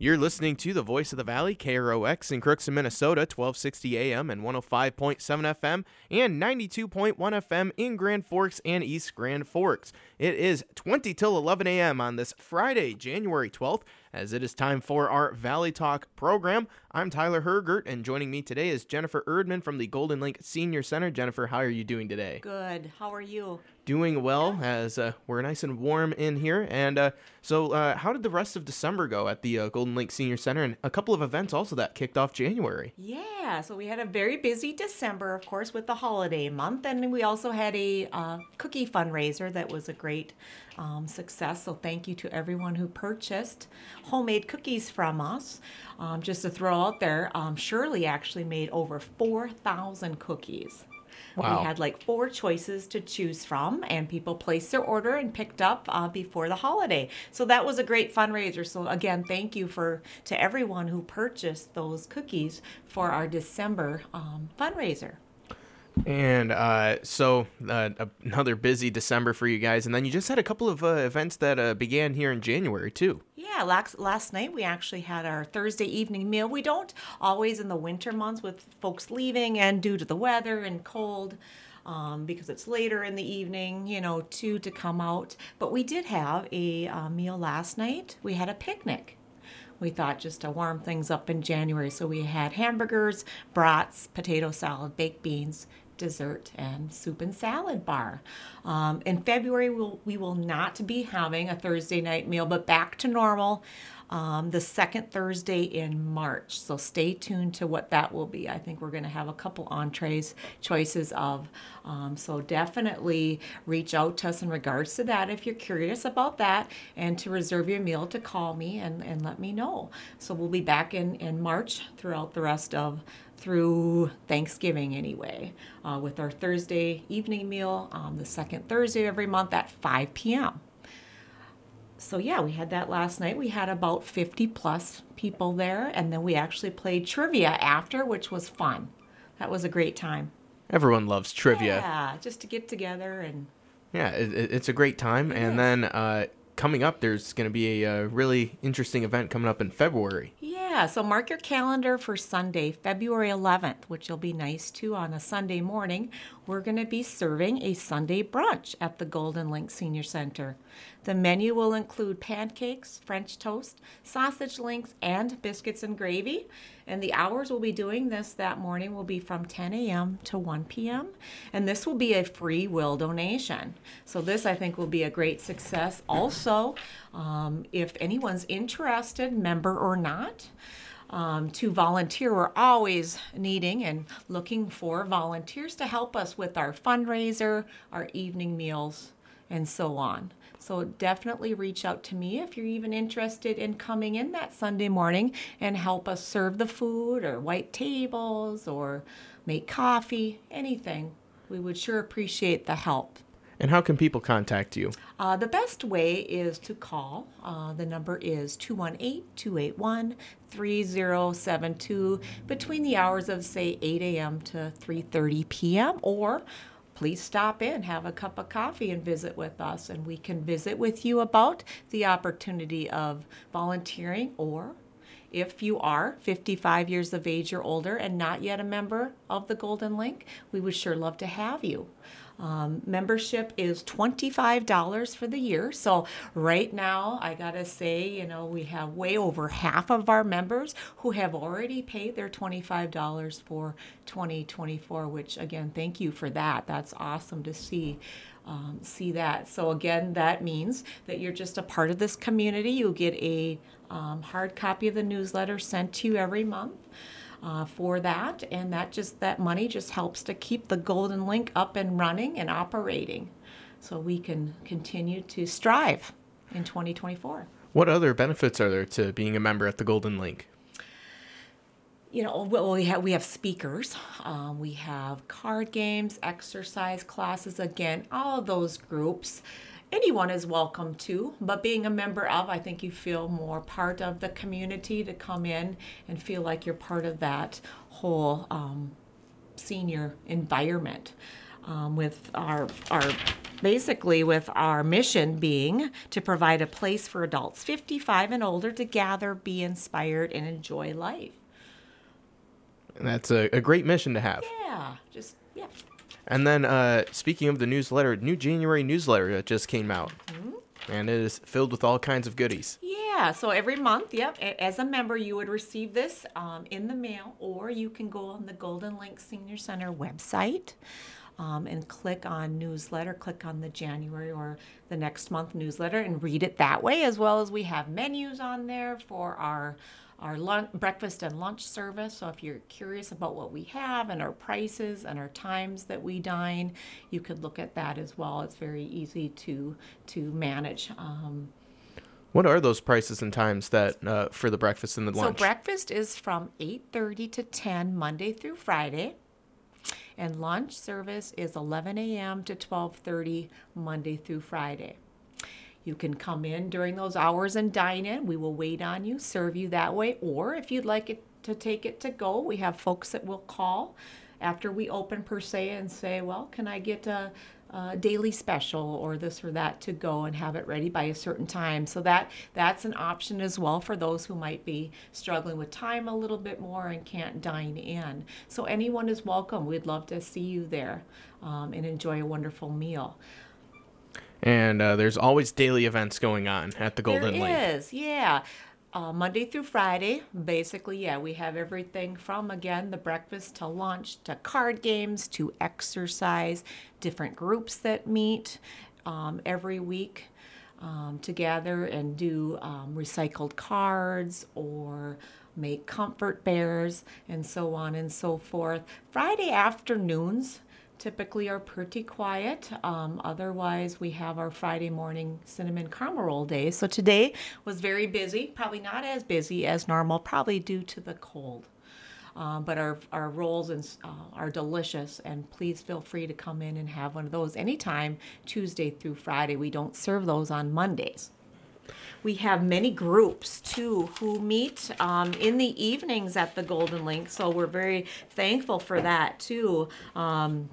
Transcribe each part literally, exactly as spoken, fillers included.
You're listening to the Voice of the Valley, K R O X in Crookston, Minnesota, twelve sixty A M and one oh five point seven F M and ninety-two point one F M in Grand Forks and East Grand Forks. It is twenty till eleven A M on this Friday, January twelfth, as it is time for our Valley Talk program. I'm Tyler Hergert, and joining me today is Jennifer Erdman from the Golden Link Senior Center. Jennifer, how are you doing today? Good. How are you? Doing well, as uh, we're nice and warm in here. And uh, so uh, how did the rest of December go at the uh, Golden Link Senior Center, and a couple of events also that kicked off January? Yeah, so we had a very busy December, of course, with the holiday month, and we also had a uh, cookie fundraiser that was a great um, success. So thank you to everyone who purchased homemade cookies from us. Um, just to throw out there, um, Shirley actually made over four thousand cookies. Wow. We had like four choices to choose from, and people placed their order and picked up uh, before the holiday. So that was a great fundraiser. So again, thank you for to everyone who purchased those cookies for our December um, fundraiser. And uh, so uh, another busy December for you guys. And then you just had a couple of uh, events that uh, began here in January, too. Yeah, last, last night we actually had our Thursday evening meal. We don't always in the winter months with folks leaving and due to the weather and cold, um, because it's later in the evening, you know, two to come out. But we did have a uh, meal last night. We had a picnic. We thought just to warm things up in January. So we had hamburgers, brats, potato salad, baked beans, dessert, and soup and salad bar. Um, in February, we'll, we will not be having a Thursday night meal, but back to normal um, the second Thursday in March. So stay tuned to what that will be. I think we're going to have a couple entrees choices of. Um, so definitely reach out to us in regards to that if you're curious about that, and to reserve your meal, to call me and, and let me know. So we'll be back in, in March throughout the rest of through Thanksgiving anyway, uh, with our Thursday evening meal um, the second Thursday of every month at five p.m. So yeah, we had that last night. We had about fifty plus people there, and then we actually played trivia after, which was fun. That was a great time. Everyone loves trivia. Yeah, just to get together and... Yeah, it, it's a great time. It and is. then uh, coming up, there's going to be a, a really interesting event coming up in February. Yeah, so mark your calendar for Sunday, February eleventh, which will be nice too on a Sunday morning. We're going to be serving a Sunday brunch at the Golden Link Senior Center. The menu will include pancakes, French toast, sausage links, and biscuits and gravy. And the hours we'll be doing this that morning will be from ten a.m. to one p.m. And this will be a free will donation. So this, I think, will be a great success. Also, um, if anyone's interested, member or not, Um, to volunteer. We're always needing and looking for volunteers to help us with our fundraiser, our evening meals, and so on. So definitely reach out to me if you're even interested in coming in that Sunday morning and help us serve the food or wipe tables or make coffee, anything. We would sure appreciate the help. And how can people contact you? Uh, the best way is to call. Uh, the number is two one eight, two eight one, three zero seven two between the hours of, say, eight a.m. to three thirty p.m. Or please stop in, have a cup of coffee, and visit with us. And we can visit with you about the opportunity of volunteering, or if you are fifty-five years of age or older and not yet a member of the Golden Link, we would sure love to have you. Um, membership is twenty-five dollars for the year. So right now, I gotta say, you know, we have way over half of our members who have already paid their twenty-five dollars for twenty twenty-four, which again, thank you for that. That's awesome to see. Um, see that. So again, that means that you're just a part of this community. You'll get a um, hard copy of the newsletter sent to you every month. Uh, for that, and that just that money just helps to keep the Golden Link up and running and operating, so we can continue to strive in twenty twenty-four. What other benefits are there to being a member at the Golden Link? You know, well, we have we have speakers, um, we have card games, exercise classes. Again, all of those groups. Anyone is welcome to, but being a member of, I think you feel more part of the community to come in and feel like you're part of that whole um, senior environment. Um, with our our basically with our mission being to provide a place for adults fifty-five and older to gather, be inspired, and enjoy life. And that's a, a great mission to have. Yeah, just, yeah. And then, uh, speaking of the newsletter, new January newsletter that just came out. Mm-hmm. And it is filled with all kinds of goodies. Yeah, so every month, yep, as a member, you would receive this um, in the mail, or you can go on the Golden Link Senior Center website um, and click on newsletter, click on the January or the next month newsletter and read it that way, as well as we have menus on there for our our lunch, breakfast and lunch service. So if you're curious about what we have and our prices and our times that we dine, you could look at that as well. It's very easy to to manage. Um, what are those prices and times that uh, for the breakfast and the lunch? So breakfast is from eight thirty to ten Monday through Friday. And lunch service is eleven a.m. to twelve thirty Monday through Friday. You can come in during those hours and dine in. We will wait on you, serve you that way. Or if you'd like it to take it to go, we have folks that will call after we open per se and say, well, can I get a, a daily special or this or that to go and have it ready by a certain time? So that that's an option as well for those who might be struggling with time a little bit more and can't dine in. So anyone is welcome. We'd love to see you there um, and enjoy a wonderful meal. And uh, there's always daily events going on at the Golden Link. There is, yeah. Uh, Monday through Friday, basically, yeah, we have everything from, again, the breakfast to lunch to card games to exercise, different groups that meet um, every week um, to gather and do um, recycled cards or make comfort bears and so on and so forth. Friday afternoons typically are pretty quiet. Um, otherwise, we have our Friday morning cinnamon caramel roll day. So today was very busy, probably not as busy as normal, probably due to the cold. Um, but our, our rolls and, uh, are delicious, and please feel free to come in and have one of those anytime, Tuesday through Friday. We don't serve those on Mondays. We have many groups, too, who meet um, in the evenings at the Golden Link, so we're very thankful for that, too. Um,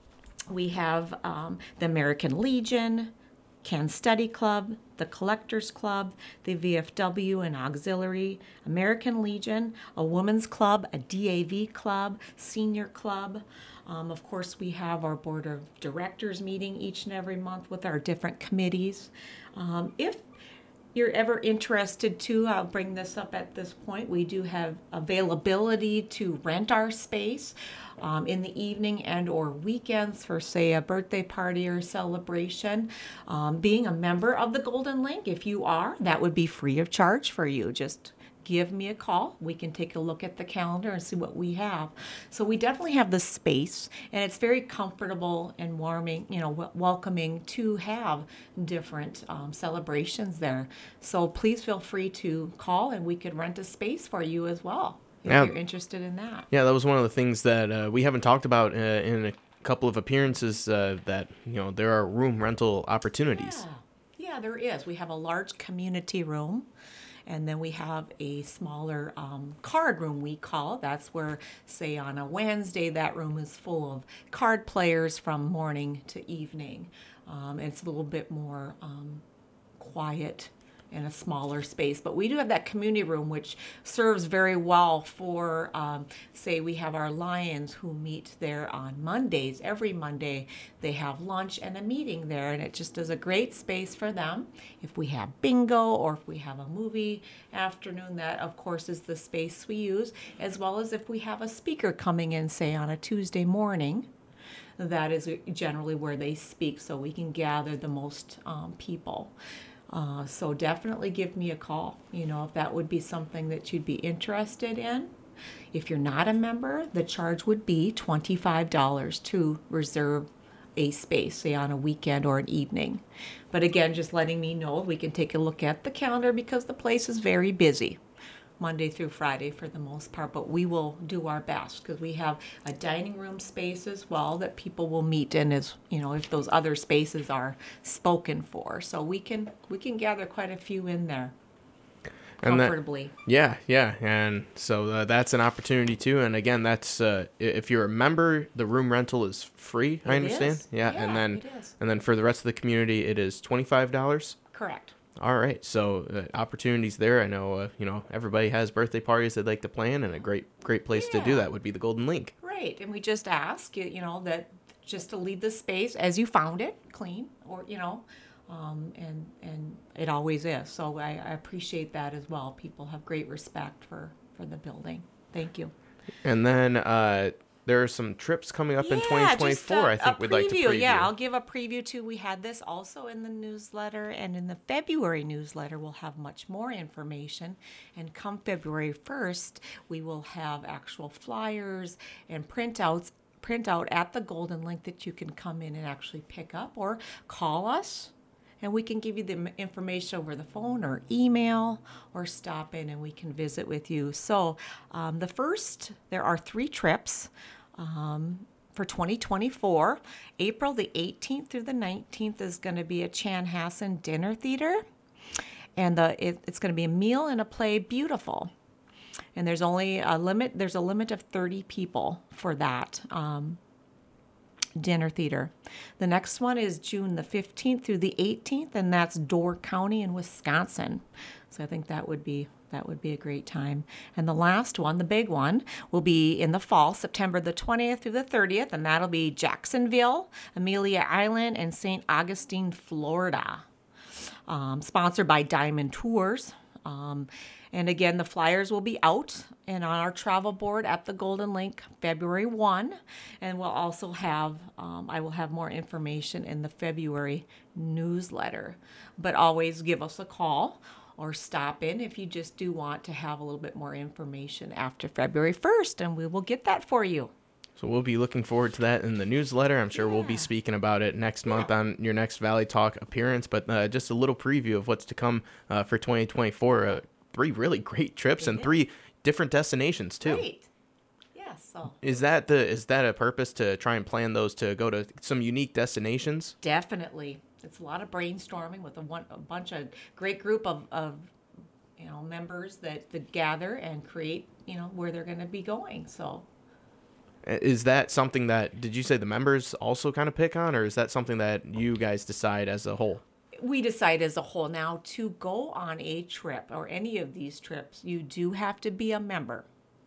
We have um, the American Legion, Can Study Club, the Collectors Club, the V F W and Auxiliary, American Legion, a Women's Club, a D A V Club, Senior Club. Um, of course, we have our Board of Directors meeting each and every month with our different committees. Um, if you're ever interested too, I'll bring this up at this point, we do have availability to rent our space um, in the evening and or weekends for, say, a birthday party or celebration. Um, being a member of the Golden Link, if you are, that would be free of charge for you. Just give me a call. We can take a look at the calendar and see what we have. So we definitely have the space, and it's very comfortable and warming, you know, w- welcoming to have different um, celebrations there. So please feel free to call, and we could rent a space for you as well if Yeah. you're interested in that. Yeah, that was one of the things that uh, we haven't talked about uh, in a couple of appearances, uh, that, you know, there are room rental opportunities. Yeah. Yeah, there is. We have a large community room. And then we have a smaller um, card room, we call. That's where, say, on a Wednesday, that room is full of card players from morning to evening. Um, and it's a little bit more um, quiet in a smaller space. But we do have that community room, which serves very well for, um, say, we have our Lions who meet there on Mondays. Every Monday, they have lunch and a meeting there, and it just is a great space for them. If we have bingo or if we have a movie afternoon, that, of course, is the space we use, as well as if we have a speaker coming in, say, on a Tuesday morning. That is generally where they speak, so we can gather the most um, people. Uh, so definitely give me a call, you know, if that would be something that you'd be interested in. If you're not a member, the charge would be twenty-five dollars to reserve a space, say on a weekend or an evening. But again, just letting me know, we can take a look at the calendar because the place is very busy, Monday through Friday for the most part, but we will do our best because we have a dining room space as well that people will meet in, as you know, if those other spaces are spoken for. So we can we can gather quite a few in there. And that, comfortably. yeah, yeah, and so uh, that's an opportunity too. And again, that's uh, i- if you're a member, the room rental is free. I It understand. is. Yeah, Yeah, and then it is. and then for the rest of the community, it is twenty five dollars. Correct. All right, so uh, opportunities there. I know, uh, you know, everybody has birthday parties they'd like to plan, and a great, great place to do Yeah. that would be the Golden Link. Right, and we just ask you, you know, that just to leave the space as you found it, clean, or you know, um, and and it always is. So I, I appreciate that as well. People have great respect for for the building. Thank you. And then uh, there are some trips coming up in Yeah, twenty just twenty-four. a- I think a we'd like to preview. Yeah, I'll give a preview too. We had this also in the newsletter, and in the February newsletter, we'll have much more information. And come February first, we will have actual flyers and printouts printout at the Golden Link that you can come in and actually pick up or call us. And we can give you the m- information over the phone or email or stop in and we can visit with you. So, um, the first, there are three trips um, for twenty twenty-four. April the eighteenth through the nineteenth is going to be at Chanhassen Dinner Theater. And the, it, it's going to be a meal and a play, Beautiful. And there's only a limit, there's a limit of thirty people for that. Um, dinner theater. The next one is June the fifteenth through the eighteenth, and that's Door County in Wisconsin. So I think that would be that would be a great time. And the last one, the big one, will be in the fall, September the twentieth through the thirtieth, and that'll be Jacksonville, Amelia Island, and Saint Augustine, Florida. Um, sponsored by Diamond Tours. Um, and again, the flyers will be out and on our travel board at the Golden Link February first. And we'll also have, um, I will have more information in the February newsletter. But always give us a call or stop in if you just do want to have a little bit more information after February first, and we will get that for you. So we'll be looking forward to that in the newsletter. I'm sure we'll be Yeah. speaking about it next month on your next Valley Talk appearance. But uh, just a little preview of what's to come uh, for twenty twenty-four. Uh, three really great trips and It three different destinations too. Great. Yes. So Is that the is that a purpose to try and plan those to go to some unique destinations? definitely, it's a lot of brainstorming with a, one, a bunch of great group of, of you know members that, that gather and create you know where they're going to be going. So Is that something that, did you say the members also kind of pick on, or is that something that you guys decide as a whole? we decide as a whole now to go on a trip or any of these trips, you do have to be a member.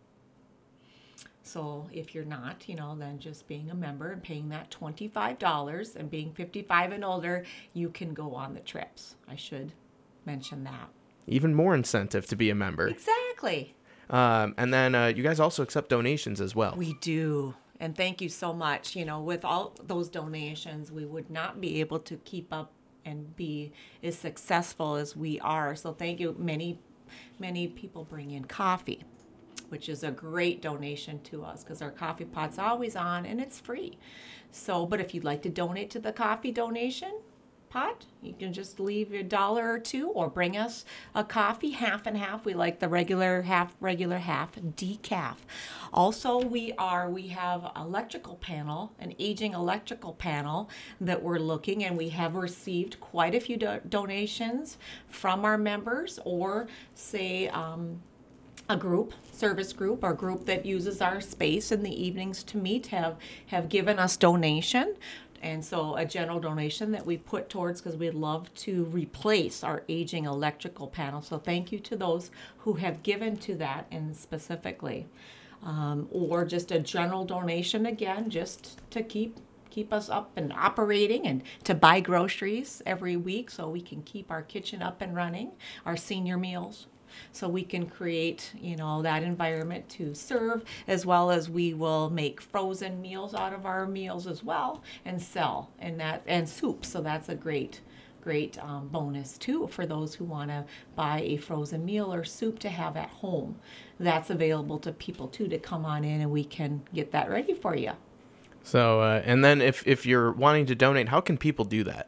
So if you're not, you know, then just being a member and paying that twenty-five dollars and being fifty-five and older, you can go on the trips. I should mention that. Even more incentive to be a member. Exactly. Um, and then uh, you guys also accept donations as well. We do. And thank you so much. You know, with all those donations, we would not be able to keep up and be as successful as we are. So thank you. Many, many people bring in coffee, which is a great donation to us because our coffee pot's always on and it's free. So, but if you'd like to donate to the coffee donation pot, you can just leave a dollar or two or bring us a coffee, half and half. We like the regular half, regular half, decaf. Also, we are, we have electrical panel, an aging electrical panel that we're looking, and we have received quite a few do- donations from our members or say, um, a group, service group, or group that uses our space in the evenings to meet have, have given us donation. And so a general donation that we put towards because we'd love to replace our aging electrical panel. So thank you to those who have given to that and specifically. Um, or just a general donation again, just to keep keep us up and operating and to buy groceries every week so we can keep our kitchen up and running, our senior meals. So we can create, you know, that environment to serve, as well as we will make frozen meals out of our meals as well and sell and that and soup. So that's a great, great um, bonus too for those who want to buy a frozen meal or soup to have at home. That's available to people too to come on in and we can get that ready for you. So, uh, and then if, if you're wanting to donate, how can people do that?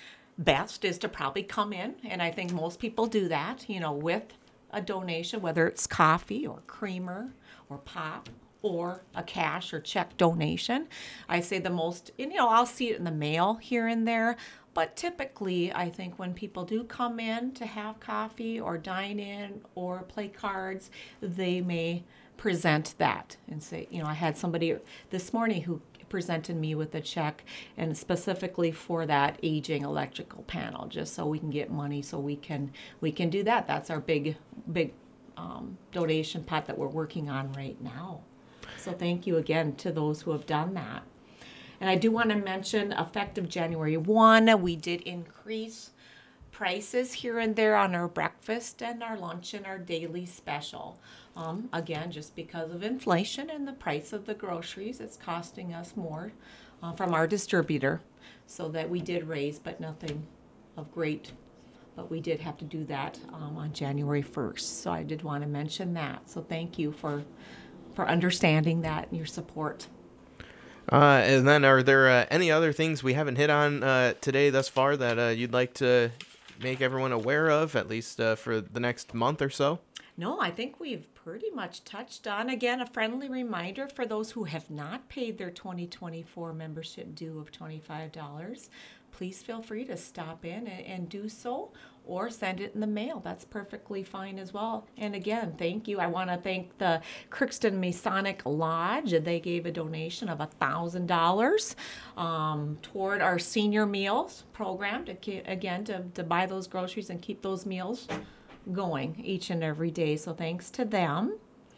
Best is to probably come in, and I think most people do that, you know, with a donation, whether it's coffee or creamer or pop or a cash or check donation. I say the most, and, you know, I'll see it in the mail here and there, But typically, I think when people do come in to have coffee or dine in or play cards, they may present that and say, you know, I had somebody this morning who presented me with a check and specifically for that aging electrical panel, just so we can get money so we can we can do that. That's our big big um, donation pot that we're working on right now. So thank you again to those who have done that. And I do want to mention, effective January first, we did increase prices here and there on our breakfast and our lunch and our daily special. Um, again, just because of inflation and the price of the groceries, it's costing us more uh, from our distributor. So that we did raise, but nothing of great. But we did have to do that um, on January first. So I did want to mention that. So thank you for, for understanding that and your support. Uh, and then are there uh, any other things we haven't hit on uh, today thus far that uh, you'd like to make everyone aware of, at least uh, for the next month or so? No, I think we've pretty much touched on, again, a friendly reminder for those who have not paid their twenty twenty-four membership due of twenty-five dollars. Please feel free to stop in and, and do so, or send it in the mail. That's perfectly fine as well. And again, thank you. I want to thank the Crookston Masonic Lodge. They gave a donation of one thousand dollars um, toward our senior meals program, to ke- again, to, to buy those groceries and keep those meals going each and every day. So thanks to them.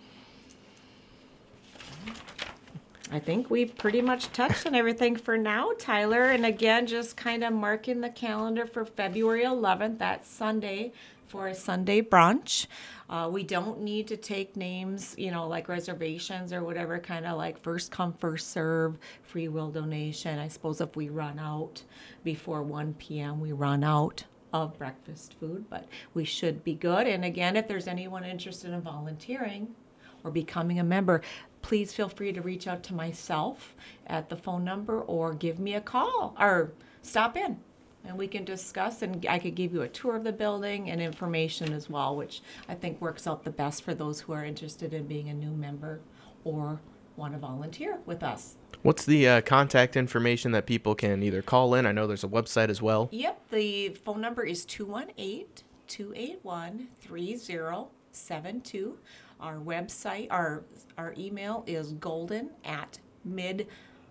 I think we've pretty much touched on everything for now, Tyler. And again, just kind of marking the calendar for February eleventh, that's Sunday, for a Sunday brunch. Uh, we don't need to take names, you know, like reservations or whatever, kind of like first come, first serve, free will donation. I suppose if we run out before one p.m., we run out of breakfast food, but we should be good. And again, if there's anyone interested in volunteering or becoming a member, please feel free to reach out to myself at the phone number or give me a call or stop in and we can discuss, and I could give you a tour of the building and information as well, which I think works out the best for those who are interested in being a new member or want to volunteer with us. What's the uh, contact information that people can either call in? I know there's a website as well. Yep, the phone number is two one eight, two eight one, three zero seven two. Our website, our our email is golden at mid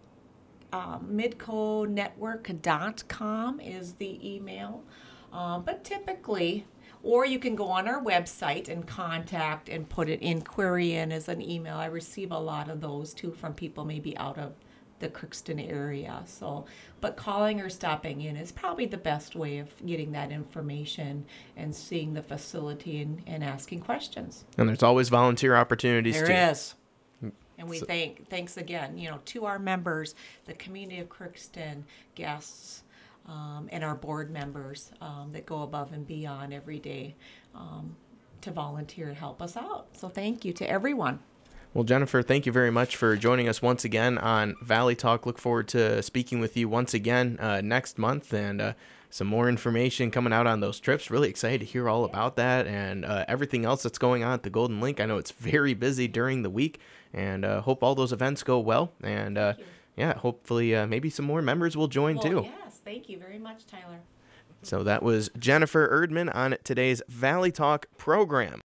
uh, midco network dot com is the email. Um, but typically, or you can go on our website and contact and put an inquiry in as an email. I receive a lot of those too from people maybe out of the Crookston area. So, but calling or stopping in is probably the best way of getting that information and seeing the facility and, and asking questions. And there's always volunteer opportunities too. There is. And we So- thank, thanks again, you know, to our members, the community of Crookston, guests, um, and our board members um, that go above and beyond every day um, to volunteer and help us out. So thank you to everyone. Well, Jennifer, thank you very much for joining us once again on Valley Talk. Look forward to speaking with you once again uh, next month, and uh, some more information coming out on those trips. Really excited to hear all about that and uh, everything else that's going on at the Golden Link. I know it's very busy during the week, and uh, hope all those events go well. And uh, yeah, hopefully uh, maybe some more members will join Well, too. yes, thank you very much, Tyler. So that was Jennifer Erdman on today's Valley Talk program.